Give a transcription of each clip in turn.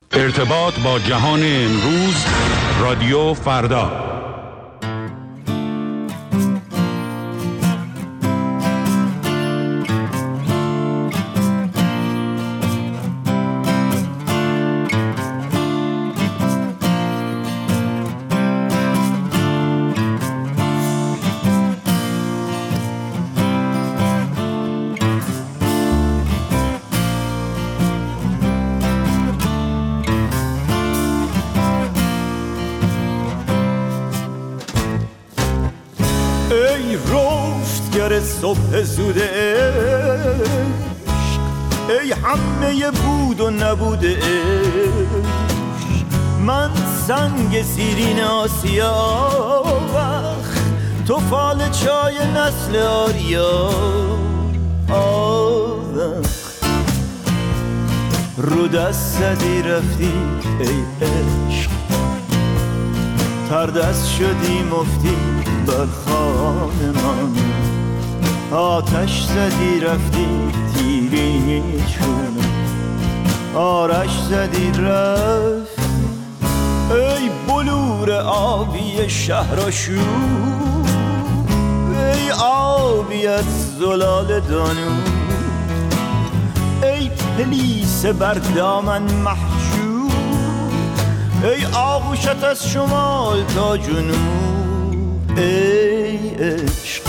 ارتباط با جهان امروز، رادیو فردا. صبح زود عشق، ای همه بود و نبود عشق، من سنگ سیرین آسیا وقت، تو فال چای نسل آریا وقت، رو دست زدی رفتی ای عشق، تر دست شدی مفتی بر خانه من، آتش زدی رفتی تیری چونه، آرش زدی رفت ای بلور آبی شهرآشوب، ای آبی از زلال دانو، ای پلیس بر دامن محجوب، ای آغوشت از شمال تا جنوب، ای عشق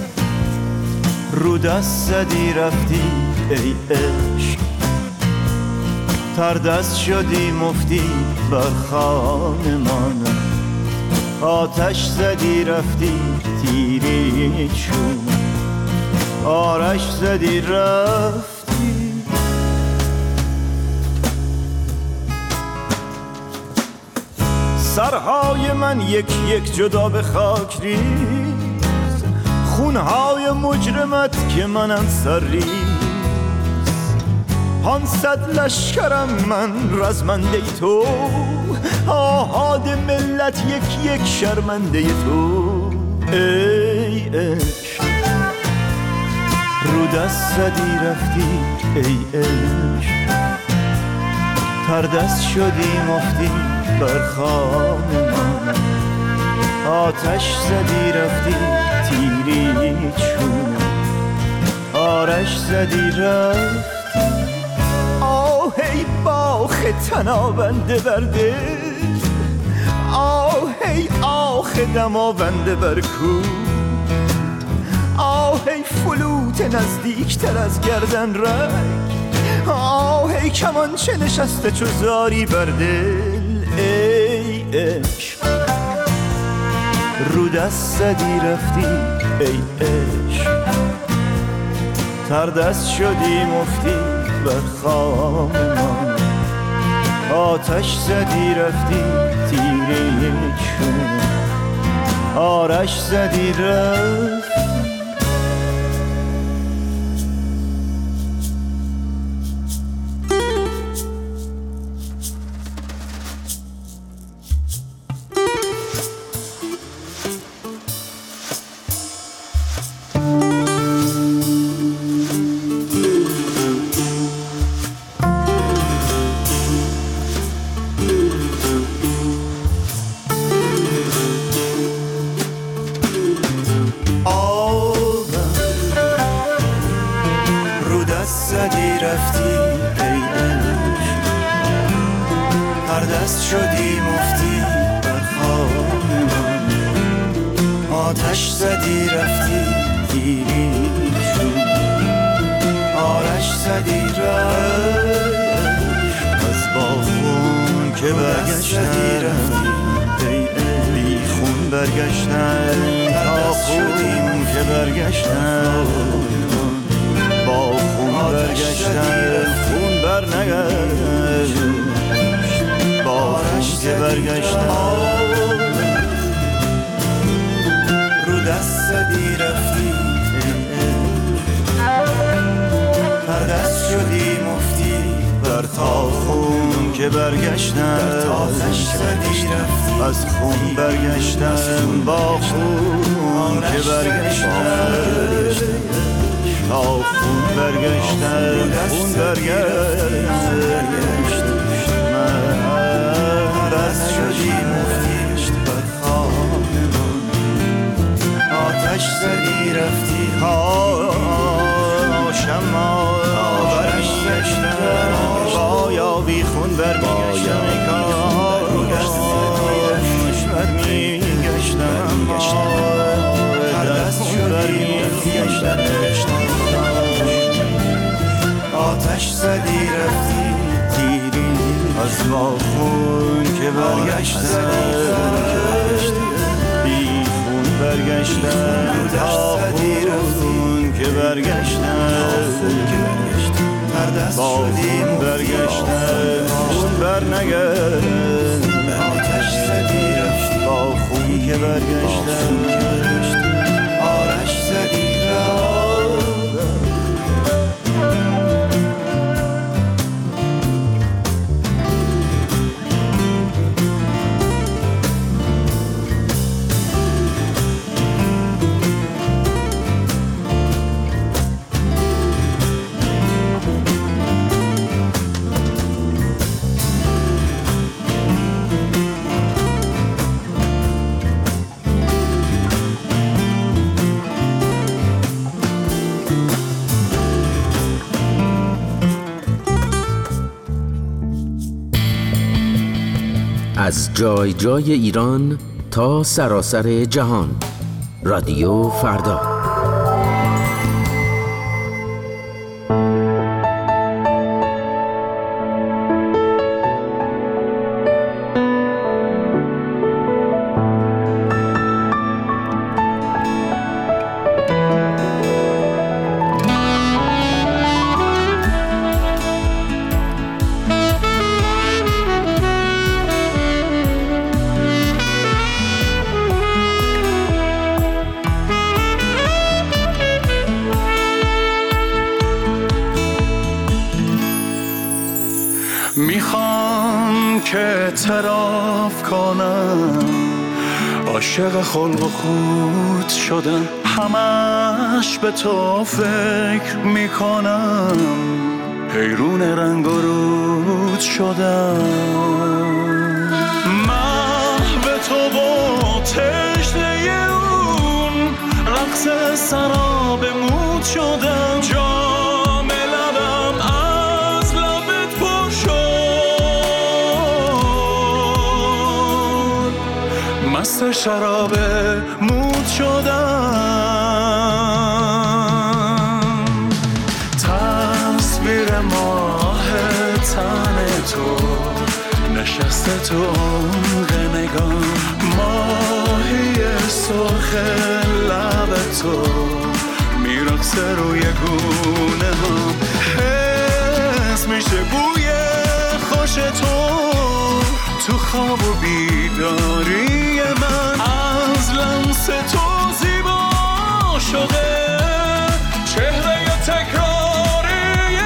رو دست زدی رفتی ای عشق، تر دست شدی مفتی بر خانمان، آتش زدی رفتی تیری چون، آرش زدی رفتی. سرهای من یک یک جدا به خاک ریز، خونهای مجرمت که منم سر ریز، 500 لشکرم من رزمنده تو، آهاد ملت یک یک شرمنده تو، ای عشق رو دست زدی رفتی ای عشق، تر دست شدی مفتی بر خانه من، آتش زدی رفتی تیری چونه، آرش زدی رفتی. آه ای باخ تنابنده برده، آه ای آخ دماونده بر کو، آه ای فلوت نزدیکتر از گردن رگ، آه ای کمانچه نشسته چو زاری بر دل، ای عشق رو دست زدی رفتی ای عشق، تر دست شدی مفتی بر خام من، آتش زدی رفتی تیره چون، آرش زدی رفتی. از خون برگشتن با خون که برگشتن، تا خون برگشتن خون برگشت من. برمیگشتم ای کاش برمیگشتم هر دست برمیگشتم آتش زدی رفتی دیری از ما خون که برگشتم بی خون برگشتم تا خون که برگشتم هر دست با خون برگشتم خون برنگشتم آتش زدی رفتی با خون که برگشتم آرش زدی از جای جای ایران تا سراسر جهان. رادیو فردا. میخوام که اعتراف کنم عاشق خلق و خود شدم، همش به تو فکر میکنم، حیرون رنگ و رود شدم، محو تو با تشنه اون رقص سراب مود شدم، جام لبم از لبت پر شد، مست شراب مود شدم، تصویر ماه تن تو نشسته تو عمق نگاه، ماهی سرخ لب تو میرقصه روی گونه ها، حس میشه بوی خوش تو خواب و بیداری من، از لمس تو زیبا شده چهره تکراری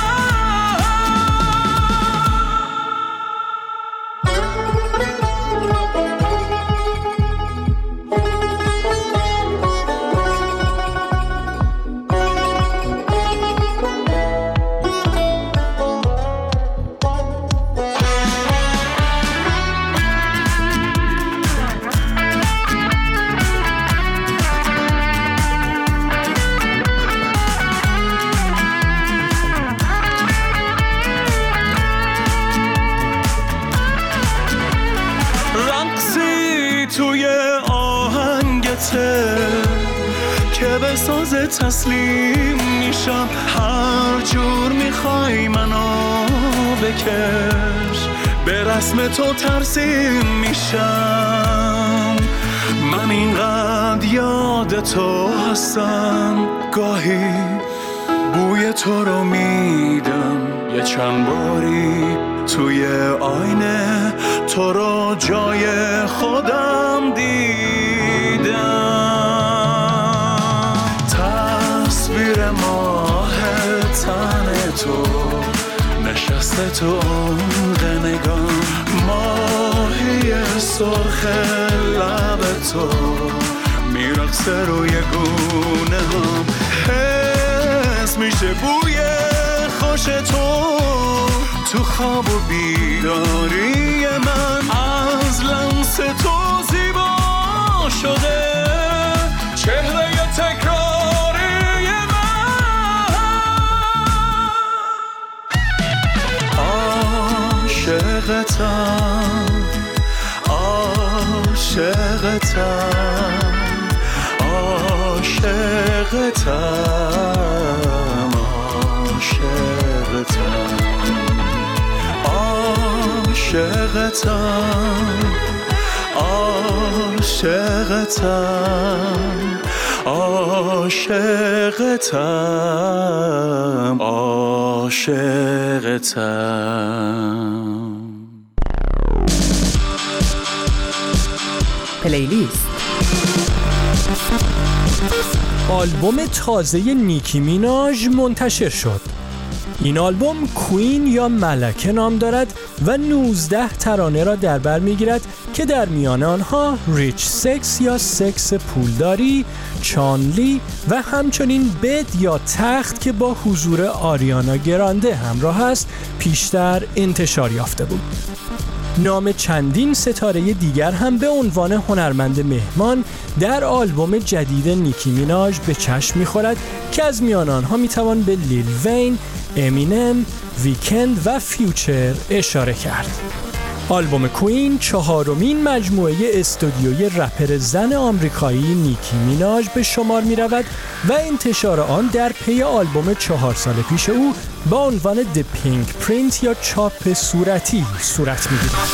توی آهنگته که به ساز تسلیم میشم، هر جور میخوای منو بکش به رسم تو ترسیم میشم، من اینقدر یاد تو هستم، گاهی بوی تو رو میدم، یه چند باری توی آینه تو رو جای خودم دیدم، تصویر ماه تن تو نشسته تو عمق نگاه، ماهی سرخ لب تو میرقصه روی گونه هم، حس میشه بوی خوش تو خواب و بیداری من، از لمس تو زیبا شده چهره تکراری من، عاشق پلیلیست. آلبوم تازه نیکی میناژ منتشر شد. این آلبوم کوین یا ملکه نام دارد و 19 ترانه را در بر می‌گیرد که در میان آنها ریچ سکس یا سکس پولداری، چانلی و همچنین بد یا تخت که با حضور آریانا گرانده همراه است پیشتر انتشار یافته بود. نام چندین ستاره دیگر هم به عنوان هنرمند مهمان در آلبوم جدید نیکی میناژ به چشم می‌خورد که از میان آنها می‌توان به لیل وین، امینم، ویکند و فیوچر اشاره کرد. آلبوم کوین 4مین مجموعه استودیوی رپر زن آمریکایی نیکی میناژ به شمار می رود و انتشار آن در پی آلبوم 4 سال پیش او با عنوان The Pink Print یا چاپ صورتی صورت می گیرد.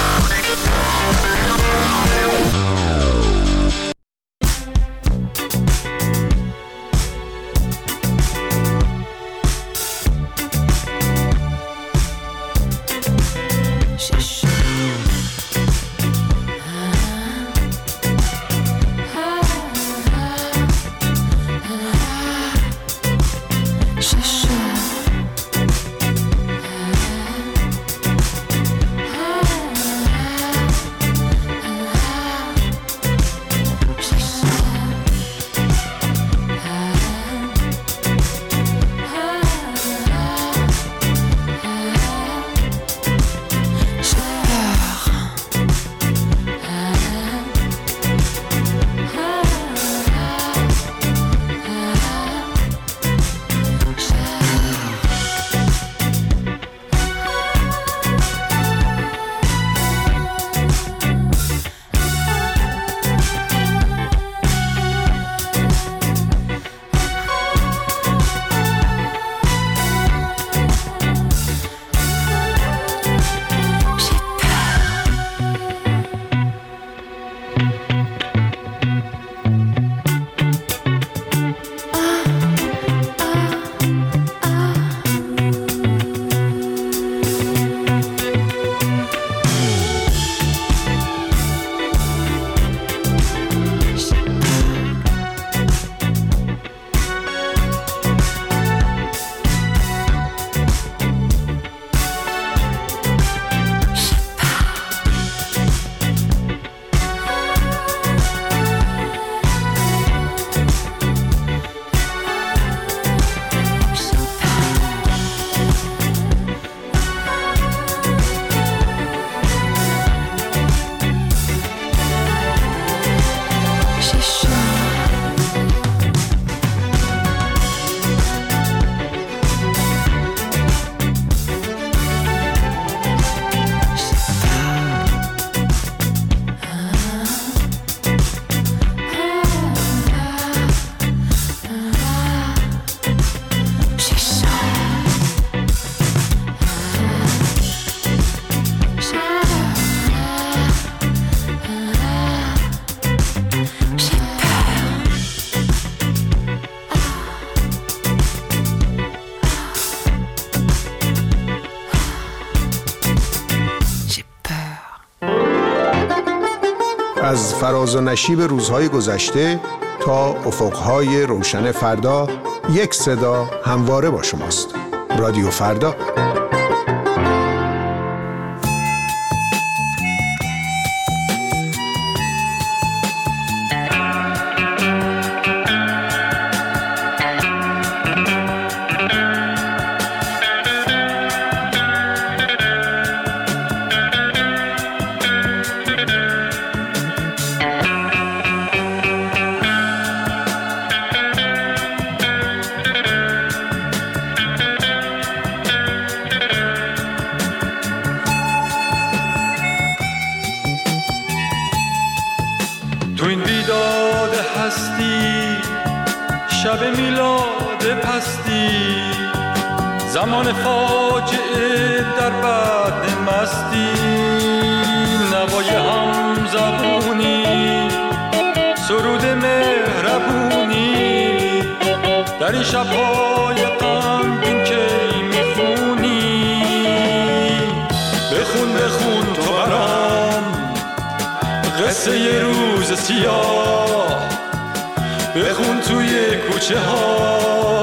از فراز و نشیب روزهای گذشته تا افقهای روشن فردا، یک صدا همواره با شماست. رادیو فردا. مستی، شب میلاد پستی، زمان فاجعه در بعد مستی، نوای هم زبونی، سرود مهربونی، در این شب‌های غمگین که میخونی. بخون بخون تو برام قصه یه روز سیاه، بخون توی کوچه ها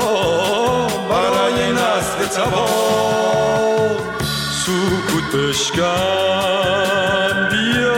برای نسل تباه. سکوت بشکن بیا،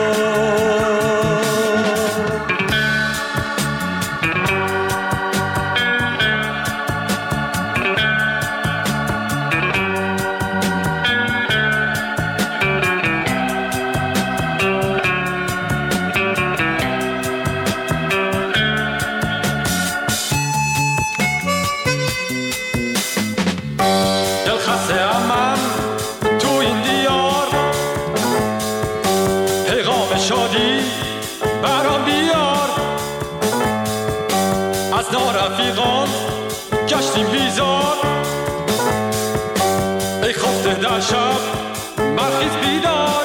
رفیقان گشتیم بیزار، ای خفته در شب برخیز بیدار.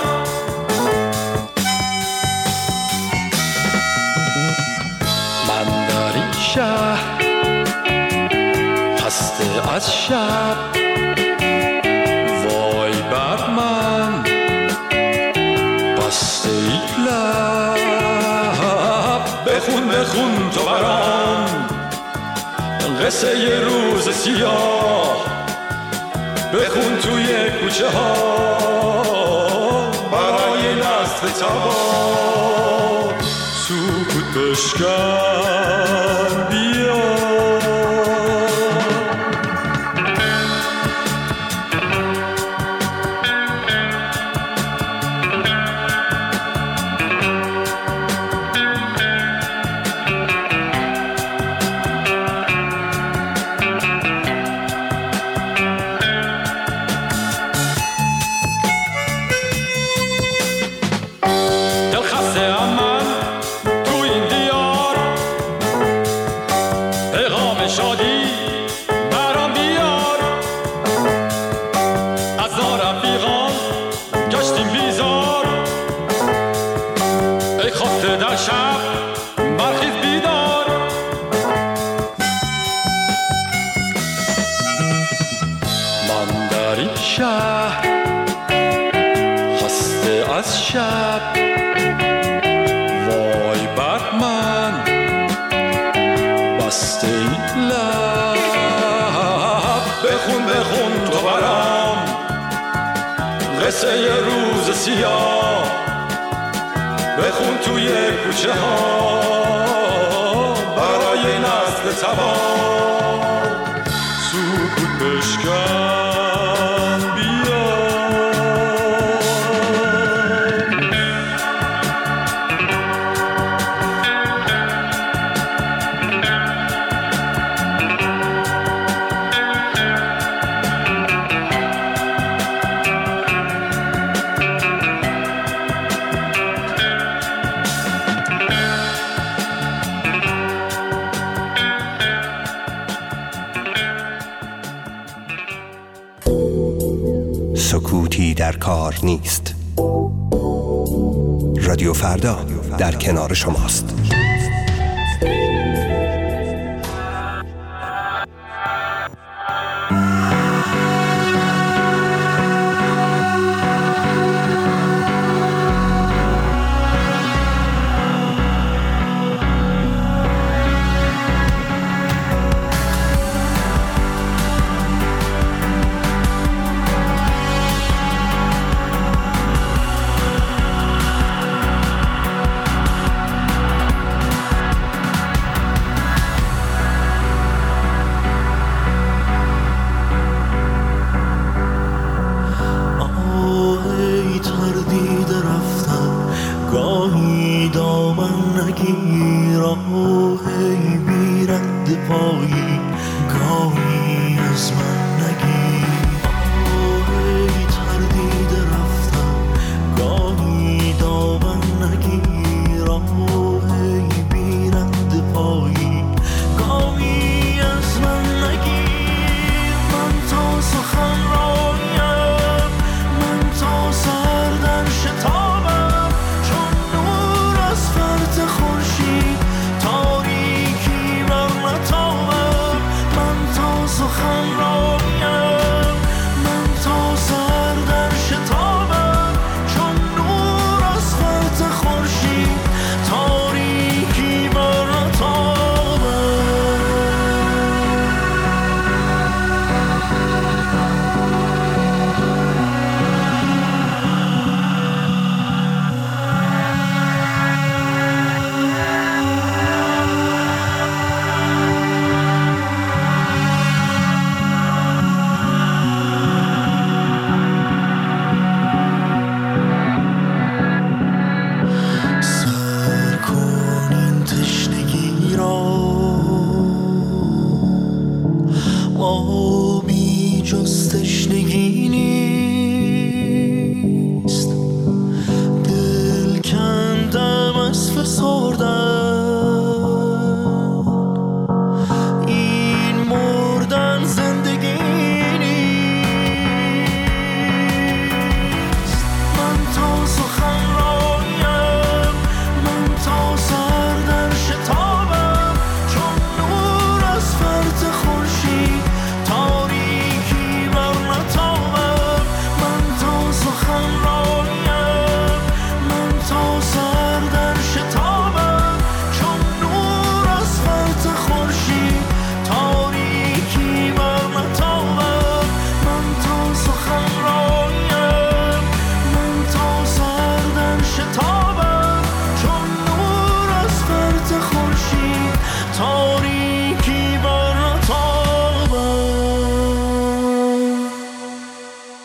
من در این شهر خسته از شب، وای بر من بسته ای لب. بخون بخون تو برام قصه یه روز سیاه، بخون توی کوچه ها برای نسل تباه. سکوت بشکن بیا، قصه یه روز سیاه، بخون توی کوچه ها برای نسل تباه. سکوت بشکن بیا، سکوتی در کار نیست. رادیو فردا در کنار شماست.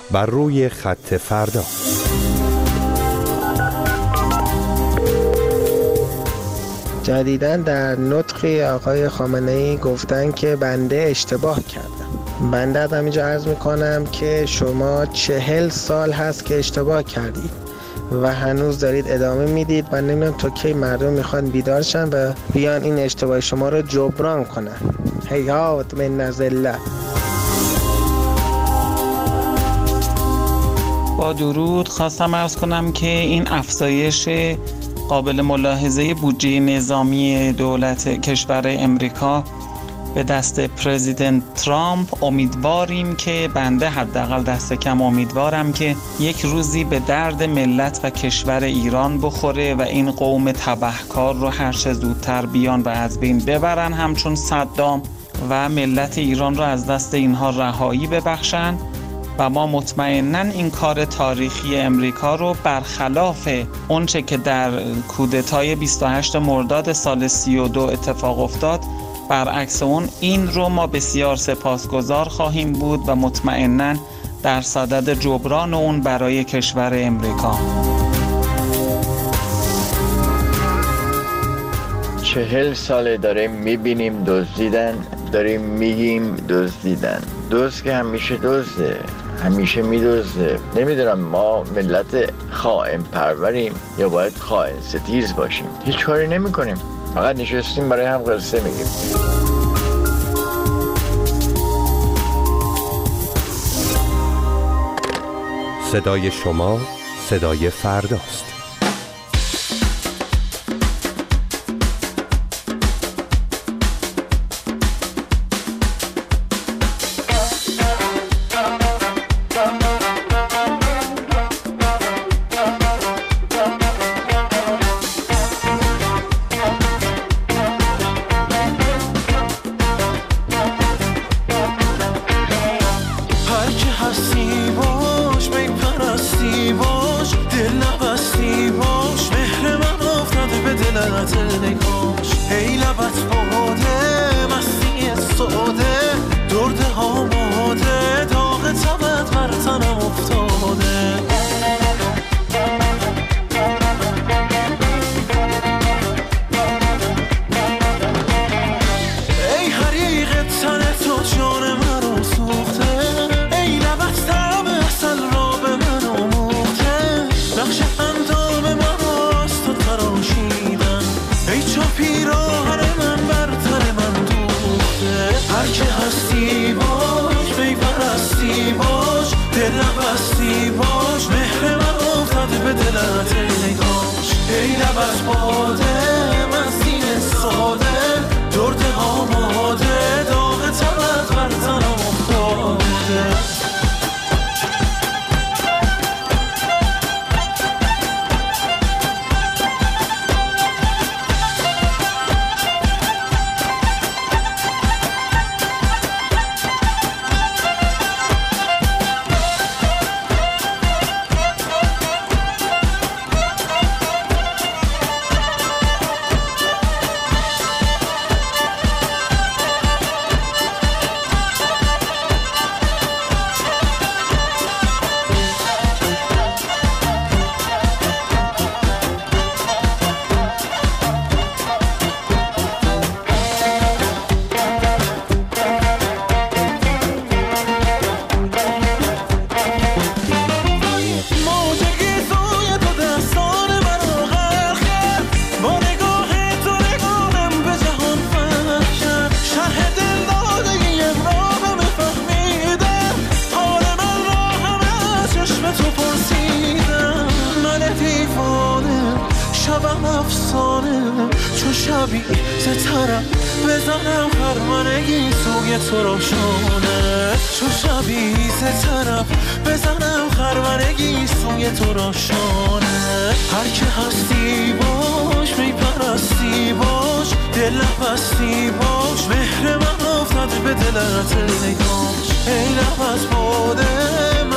بر روی خط فردا. جدیداً در نطقی آقای خامنه‌ای گفتن که بنده اشتباه کردم. بنده از همینجا عرض میکنم که شما 40 سال هست که اشتباه کردید و هنوز دارید ادامه میدید و نمیدونم تا کی مردم میخوان بیدار شن و بیان این اشتباه شما رو جبران کنن. هیهات من نزله. با درود خواستم عرض کنم که این افزایش قابل ملاحظه بودجه نظامی دولت کشور امریکا به دست پرزیدنت ترامپ امیدواریم که بنده حداقل دست کم امیدوارم که یک روزی به درد ملت و کشور ایران بخوره و این قوم تبهکار رو هر چه زودتر بیان و از بین ببرن همچون صدام و ملت ایران رو از دست اینها رهایی ببخشن و ما مطمئناً این کار تاریخی امریکا رو برخلاف اونچه که در کودتای 28 مرداد سال 32 اتفاق افتاد، برعکس اون این رو ما بسیار سپاسگزار خواهیم بود و مطمئناً در صدد جبران اون برای کشور امریکا. 40 ساله داریم میبینیم دزدیدن، داریم میگیم دزدیدن. دزد که همیشه دزده، همیشه میدزده. نمیدونم ما ملت خائن پروریم یا باید خائن ستیز باشیم. هیچ کاری نمی کنیم، فقط نشستیم برای هم قصه میگیم. صدای شما صدای فرداست. بستی باش مهر من افتاد به دلت نگاش ای لب از باده